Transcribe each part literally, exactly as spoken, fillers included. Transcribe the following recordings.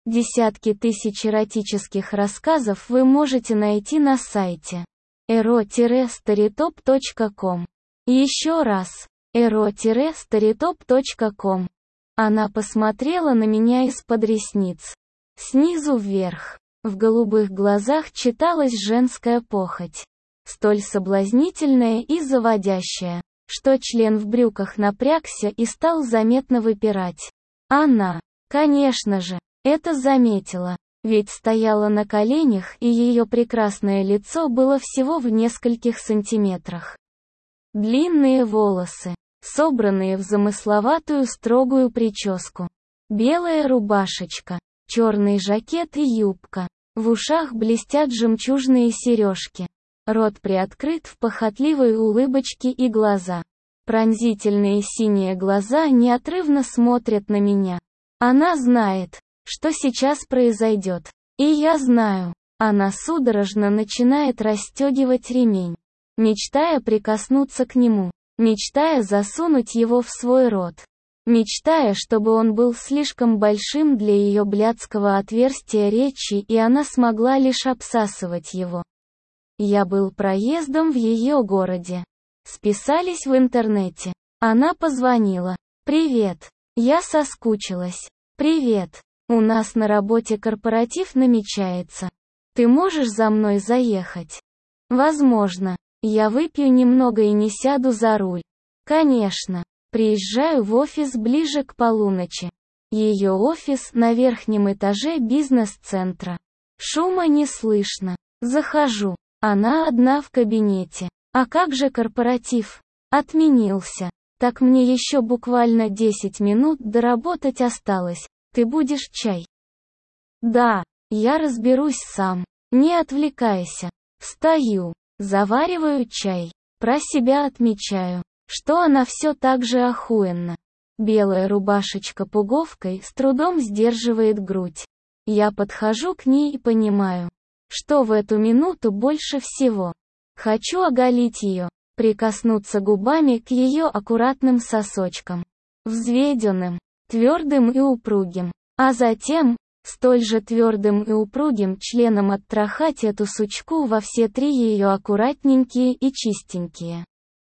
Десятки тысяч эротических рассказов вы можете найти на сайте эро старитоп точка ком. Еще раз, эро старитоп точка ком. Она посмотрела на меня из-под ресниц. Снизу вверх. В голубых глазах читалась женская похоть. Столь соблазнительная и заводящая, что член в брюках напрягся и стал заметно выпирать. Она, конечно же, это заметила, ведь стояла на коленях, и ее прекрасное лицо было всего в нескольких сантиметрах. Длинные волосы, собранные в замысловатую строгую прическу. Белая рубашечка, черный жакет и юбка. В ушах блестят жемчужные сережки. Рот приоткрыт в похотливой улыбочке и глаза. Пронзительные синие глаза неотрывно смотрят на меня. Она знает, что сейчас произойдет. И я знаю. Она судорожно начинает расстегивать ремень, мечтая прикоснуться к нему, мечтая засунуть его в свой рот, мечтая, чтобы он был слишком большим для ее блядского отверстия речи, и она смогла лишь обсасывать его. Я был проездом в ее городе. Списались в интернете. Она позвонила. «Привет. Я соскучилась. Привет. У нас на работе корпоратив намечается. Ты можешь за мной заехать?» «Возможно. Я выпью немного и не сяду за руль». «Конечно. Приезжаю в офис ближе к полуночи». Ее офис на верхнем этаже бизнес-центра. Шума не слышно. Захожу. Она одна в кабинете. «А как же корпоратив?» «Отменился. Так мне еще буквально десять минут доработать осталось. Ты будешь чай?» «Да, я разберусь сам. Не отвлекайся». Встаю, завариваю чай. Про себя отмечаю, что она все так же охуенна. Белая рубашечка пуговкой с трудом сдерживает грудь. Я подхожу к ней и понимаю, что в эту минуту больше всего хочу оголить ее, прикоснуться губами к ее аккуратным сосочкам, взведенным, твердым и упругим, а затем, столь же твердым и упругим членом оттрахать эту сучку во все три ее аккуратненькие и чистенькие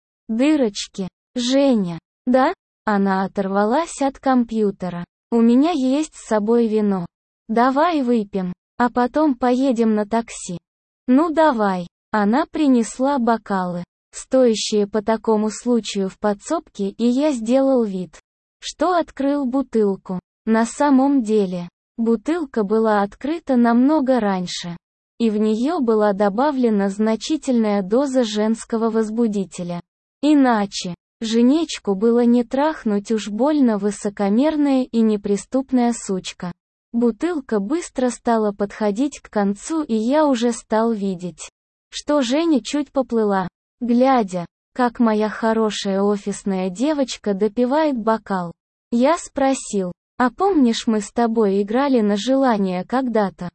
дырочки. «Женя, да?» Она оторвалась от компьютера. «У меня есть с собой вино. Давай выпьем, а потом поедем на такси». «Ну давай». Она принесла бокалы, стоящие по такому случаю в подсобке, и я сделал вид, что открыл бутылку. На самом деле, бутылка была открыта намного раньше, и в нее была добавлена значительная доза женского возбудителя. Иначе, Женечку было не трахнуть, уж больно высокомерная и неприступная сучка. Бутылка быстро стала подходить к концу, и я уже стал видеть, что Женя чуть поплыла, глядя, как моя хорошая офисная девочка допивает бокал. Я спросил: «А помнишь, мы с тобой играли на желание когда-то?»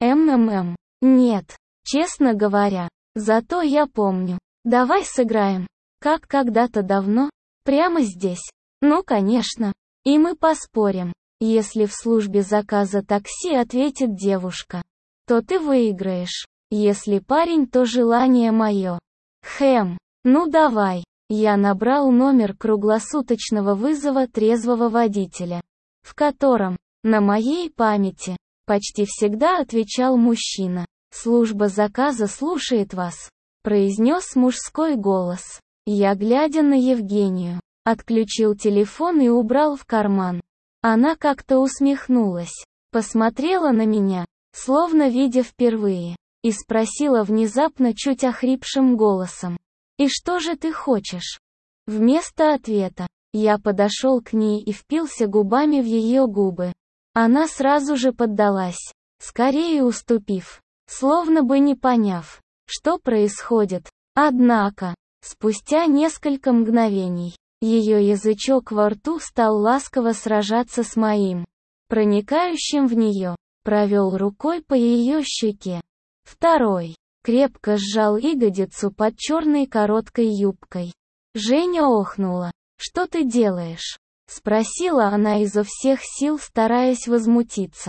«МММ. Нет, честно говоря. Зато я помню. Давай сыграем. Как когда-то давно? Прямо здесь?» «Ну конечно. И мы поспорим. Если в службе заказа такси ответит девушка, то ты выиграешь. Если парень, то желание мое». «Хэм. Ну давай». Я набрал номер круглосуточного вызова трезвого водителя, в котором, на моей памяти, почти всегда отвечал мужчина. «Служба заказа слушает вас», — произнес мужской голос. Я, глядя на Евгению, отключил телефон и убрал в карман. Она как-то усмехнулась, посмотрела на меня, словно видя впервые, и спросила внезапно чуть охрипшим голосом: «И что же ты хочешь?» Вместо ответа, я подошел к ней и впился губами в ее губы. Она сразу же поддалась, скорее уступив, словно бы не поняв, что происходит. Однако, спустя несколько мгновений, ее язычок во рту стал ласково сражаться с моим, проникающим в нее, провел рукой по ее щеке. Второй крепко сжал ягодицу под черной короткой юбкой. Женя охнула. «Что ты делаешь?» — спросила она изо всех сил, стараясь возмутиться.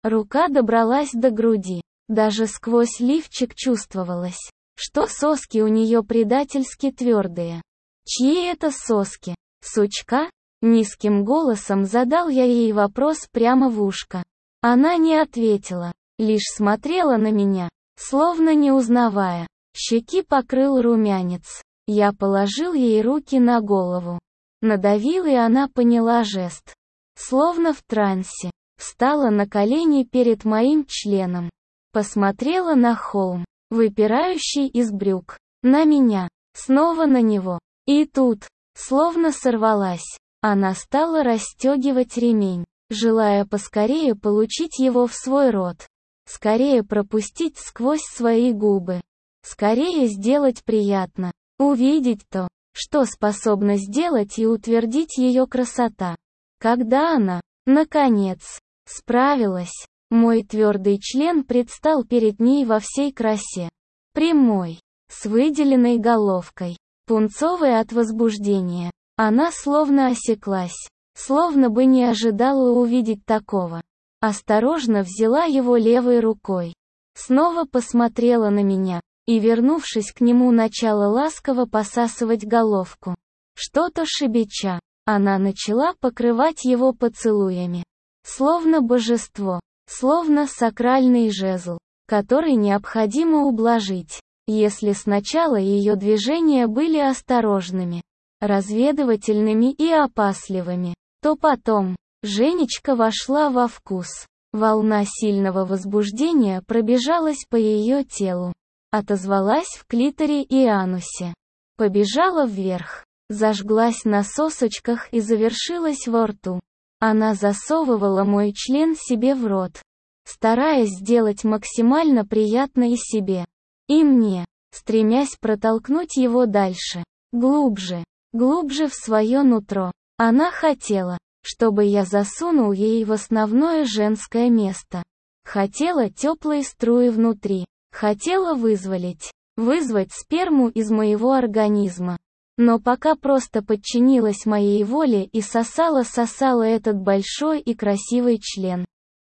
Рука добралась до груди. Даже сквозь лифчик чувствовалось, что соски у нее предательски твердые. Чьи это соски? Сучка? Низким голосом задал я ей вопрос прямо в ушко. Она не ответила, лишь смотрела на меня, словно не узнавая. Щеки покрыл румянец. Я положил ей руки на голову. Надавил, и она поняла жест. Словно в трансе. Встала на колени перед моим членом. Посмотрела на холм, выпирающий из брюк. На меня. Снова на него. И тут, словно сорвалась, она стала расстегивать ремень, желая поскорее получить его в свой рот. Скорее пропустить сквозь свои губы. Скорее сделать приятно. Увидеть то, что способна сделать, и утвердить ее красота. Когда она, наконец, справилась, мой твердый член предстал перед ней во всей красе. Прямой, с выделенной головкой, пунцовой от возбуждения. Она словно осеклась, словно бы не ожидала увидеть такого. Осторожно взяла его левой рукой. Снова посмотрела на меня, и, вернувшись к нему, начала ласково посасывать головку. Что-то шебеча, она начала покрывать его поцелуями. Словно божество, словно сакральный жезл, который необходимо ублажить. Если сначала ее движения были осторожными, разведывательными и опасливыми, то потом Женечка вошла во вкус. Волна сильного возбуждения пробежалась по ее телу. Отозвалась в клиторе и анусе. Побежала вверх. Зажглась на сосочках и завершилась во рту. Она засовывала мой член себе в рот, стараясь сделать максимально приятно и себе, и мне, стремясь протолкнуть его дальше, глубже, глубже в свое нутро. Она хотела, чтобы я засунул ей в основное женское место. Хотела теплые струи внутри. Хотела вызволить, вызвать сперму из моего организма. Но пока просто подчинилась моей воле и сосала-сосала этот большой и красивый член.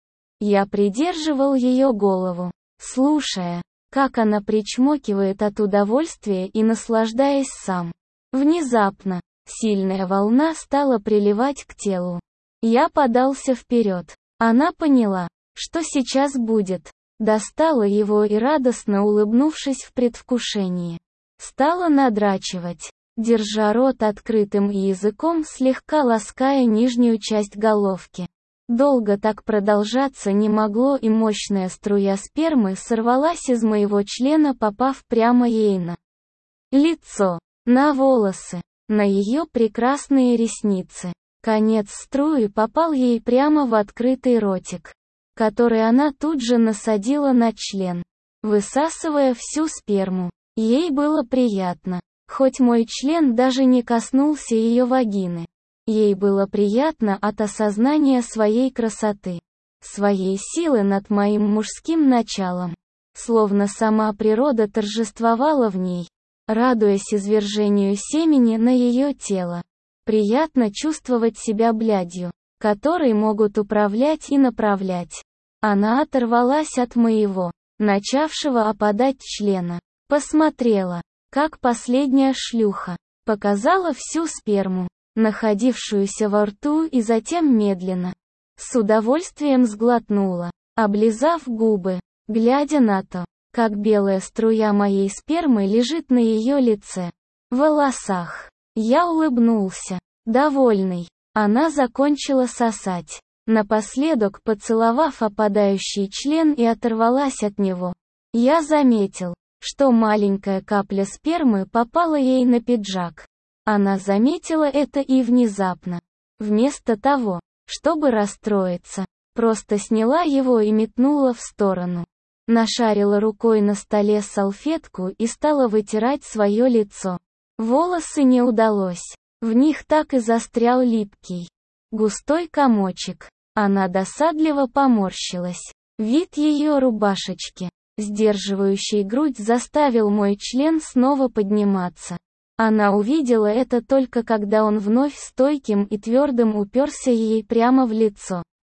Я придерживал ее голову, слушая, как она причмокивает от удовольствия и наслаждаясь сам. Внезапно, сильная волна стала приливать к телу. Я подался вперед. Она поняла, что сейчас будет. Достала его и, радостно улыбнувшись в предвкушении, стала надрачивать, держа рот открытым и языком слегка лаская нижнюю часть головки. Долго так продолжаться не могло, и мощная струя спермы сорвалась из моего члена, попав прямо ей на лицо, на волосы, на ее прекрасные ресницы. Конец струи попал ей прямо в открытый ротик, который она тут же насадила на член, высасывая всю сперму. Ей было приятно, хоть мой член даже не коснулся ее вагины. Ей было приятно от осознания своей красоты, своей силы над моим мужским началом. Словно сама природа торжествовала в ней, радуясь извержению семени на ее тело. Приятно чувствовать себя блядью, которой могут управлять и направлять. Она оторвалась от моего, начавшего опадать члена. Посмотрела, как последняя шлюха, показала всю сперму, находившуюся во рту, и затем медленно, с удовольствием сглотнула, облизав губы, глядя на то, как белая струя моей спермы лежит на ее лице, волосах. Я улыбнулся, довольный. Она закончила сосать, напоследок поцеловав опадающий член, и оторвалась от него. Я заметил, что маленькая капля спермы попала ей на пиджак. Она заметила это и внезапно, вместо того, чтобы расстроиться, просто сняла его и метнула в сторону. Нашарила рукой на столе салфетку и стала вытирать свое лицо. Волосы не удалось. В них так и застрял липкий, густой комочек. Она досадливо поморщилась. Вид ее рубашечки, сдерживающей грудь, заставил мой член снова подниматься. Она увидела это только когда он вновь стойким и твердым уперся ей прямо в лицо.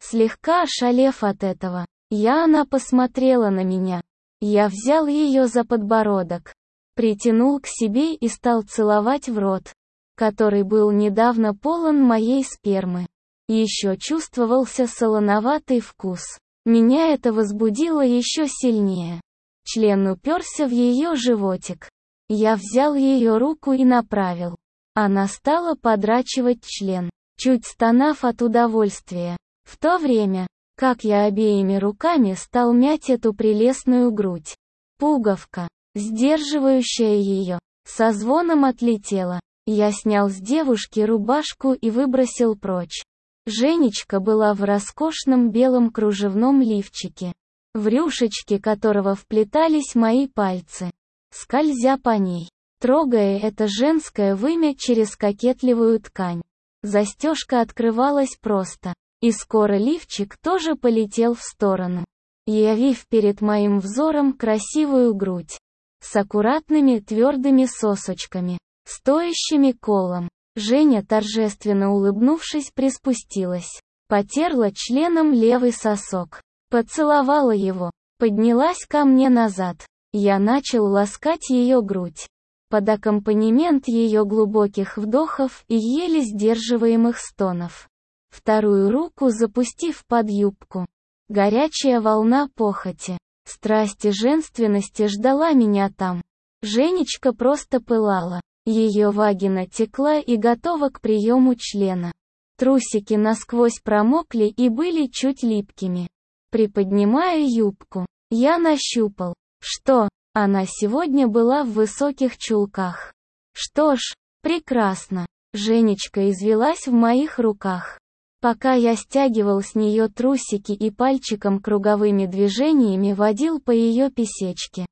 Слегка ошалев от этого, я она посмотрела на меня. Я взял ее за подбородок, притянул к себе и стал целовать в рот, который был недавно полон моей спермы. Еще чувствовался солоноватый вкус. Меня это возбудило еще сильнее. Член уперся в ее животик. Я взял ее руку и направил. Она стала подрачивать член, чуть стонав от удовольствия. В то время, как я обеими руками стал мять эту прелестную грудь. Пуговка, сдерживающая ее, со звоном отлетела. Я снял с девушки рубашку и выбросил прочь. Женечка была в роскошном белом кружевном лифчике, в рюшечке которого вплетались мои пальцы, скользя по ней, трогая это женское вымя через кокетливую ткань. Застежка открывалась просто, и скоро лифчик тоже полетел в сторону, явив перед моим взором красивую грудь, с аккуратными твердыми сосочками, стоящими колом. Женя, торжественно улыбнувшись, приспустилась, потерла членом левый сосок, поцеловала его, поднялась ко мне назад. Я начал ласкать ее грудь, под аккомпанемент ее глубоких вдохов и еле сдерживаемых стонов. Вторую руку запустив под юбку. Горячая волна похоти, страсти, женственности ждала меня там. Женечка просто пылала. Ее вагина текла и готова к приему члена. Трусики насквозь промокли и были чуть липкими. Приподнимая юбку, я нащупал, что она сегодня была в высоких чулках. Что ж, прекрасно. Женечка извелась в моих руках. Пока я стягивал с нее трусики и пальчиком круговыми движениями водил по ее писечке.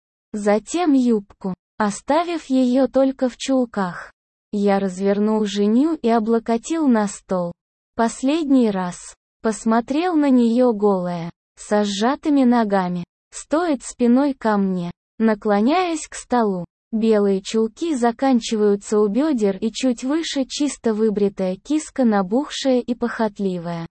Затем юбку, оставив ее только в чулках. Я развернул Женю и облокотил на стол. Последний раз. Посмотрел на нее голая, со сжатыми ногами. Стоит спиной ко мне, наклоняясь к столу. Белые чулки заканчиваются у бедер и чуть выше чисто выбритая киска, набухшая и похотливая.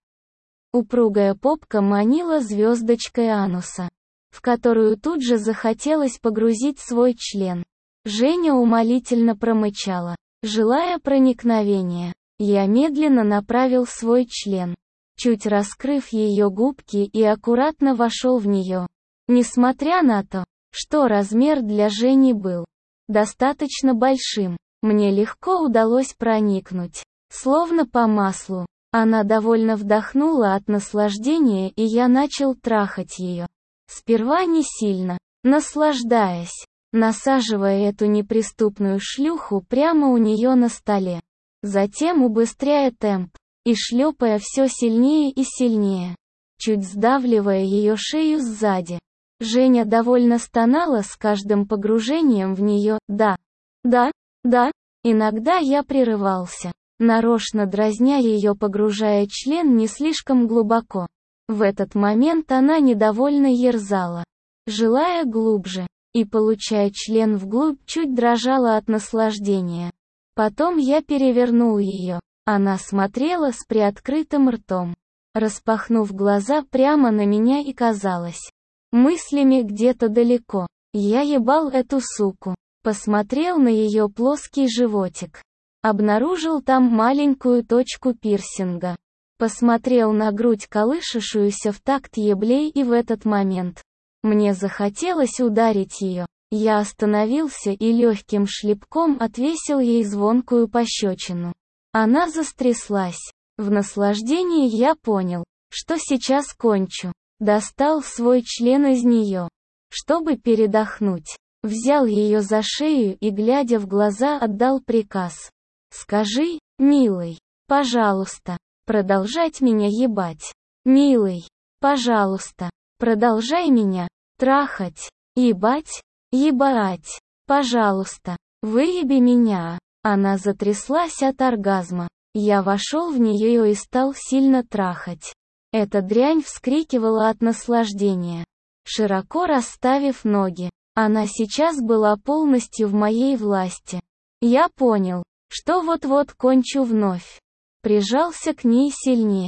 Упругая попка манила звездочкой ануса, в которую тут же захотелось погрузить свой член. Женя умолительно промычала, желая проникновения. Я медленно направил свой член, чуть раскрыв ее губки, и аккуратно вошел в нее. Несмотря на то, что размер для Жени был достаточно большим, мне легко удалось проникнуть, словно по маслу. Она довольно вдохнула от наслаждения, и я начал трахать ее. Сперва не сильно, наслаждаясь, насаживая эту неприступную шлюху прямо у нее на столе. Затем убыстряя темп и шлепая все сильнее и сильнее, чуть сдавливая ее шею сзади. Женя довольно стонала с каждым погружением в нее. Да, да, да. Иногда я прерывался, нарочно дразня ее, погружая член не слишком глубоко. В этот момент она недовольно ерзала, желая глубже, и, получая член вглубь, чуть дрожала от наслаждения. Потом я перевернул ее. Она смотрела с приоткрытым ртом, распахнув глаза прямо на меня, и казалось, мыслями где-то далеко. Я ебал эту суку. Посмотрел на ее плоский животик. Обнаружил там маленькую точку пирсинга. Посмотрел на грудь, колышущуюся в такт еблей, и в этот момент мне захотелось ударить ее. Я остановился и легким шлепком отвесил ей звонкую пощечину. Она застряслась. В наслаждении я понял, что сейчас кончу. Достал свой член из нее, чтобы передохнуть. Взял ее за шею и, глядя в глаза, отдал приказ. «Скажи, милый, пожалуйста, продолжать меня ебать. Милый, пожалуйста, продолжай меня трахать, ебать, ебать. Пожалуйста, выеби меня». Она затряслась от оргазма. Я вошел в нее и стал сильно трахать. Эта дрянь вскрикивала от наслаждения, широко расставив ноги. Она сейчас была полностью в моей власти. Я понял, что вот-вот кончу вновь. Прижался к ней сильнее.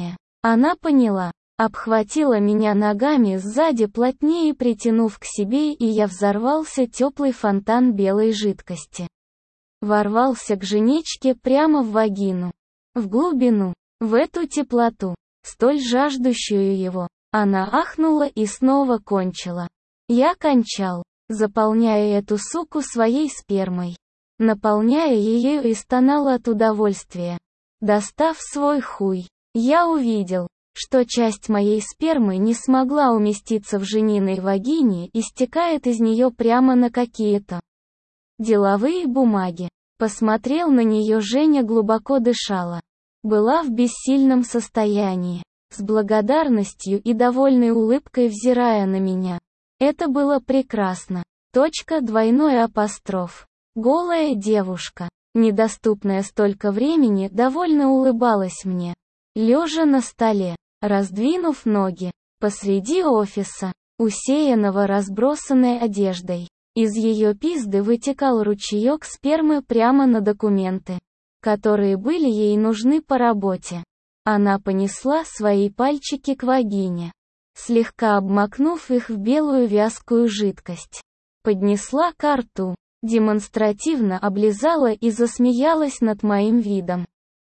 Она поняла, обхватила меня ногами сзади плотнее, притянув к себе, и я взорвался теплый фонтан белой жидкости. Ворвался к Женечке прямо в вагину. В глубину, в эту теплоту, столь жаждущую его. Она ахнула и снова кончила. Я кончал, заполняя эту суку своей спермой. Наполняя ее и стонал от удовольствия. Достав свой хуй, я увидел, что часть моей спермы не смогла уместиться в жениной вагине и стекает из нее прямо на какие-то деловые бумаги. Посмотрел на нее, Женя глубоко дышала. Была в бессильном состоянии, с благодарностью и довольной улыбкой взирая на меня. Это было прекрасно. Точка, двойной апостроф. Голая девушка, недоступная столько времени, довольно улыбалась мне. Лежа на столе, раздвинув ноги, посреди офиса, усеянного разбросанной одеждой. Из ее пизды вытекал ручеек спермы прямо на документы, которые были ей нужны по работе. Она понесла свои пальчики к вагине, слегка обмакнув их в белую вязкую жидкость. Поднесла ко рту, демонстративно облизала и засмеялась над моим видом.